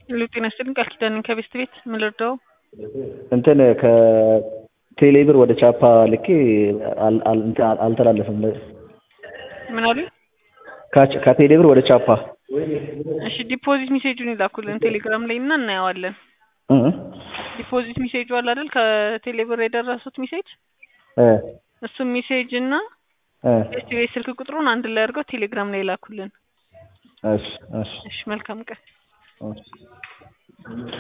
ጤና ይስጥልኝ ቃል ኪዳን ነኝ ከቤስት ቤት ምን ልርዳው? እንትን ከቴሌብር ወደ ቻፓ ልኬ አልተላለፈም። ምን አሉ? ከቴሌብር ወደ ቻፓ። እሺ ዲፖዚት ሜሴጁን ይላኩልን ቴሌግራም ላይ እና እናየዋለን። ዲፖዚት ሜሴጁ አለ አይደል? ከቴሌብር የደረሱት ሜሴጅ እሱ ሜሴጅ እና ቤስት ቤት ስልክ ቁጥሩን አንድ ላይ አድርገው ቴሌግራም ላይ ይላኩልን። እሺ እሺ መልካም ቀን።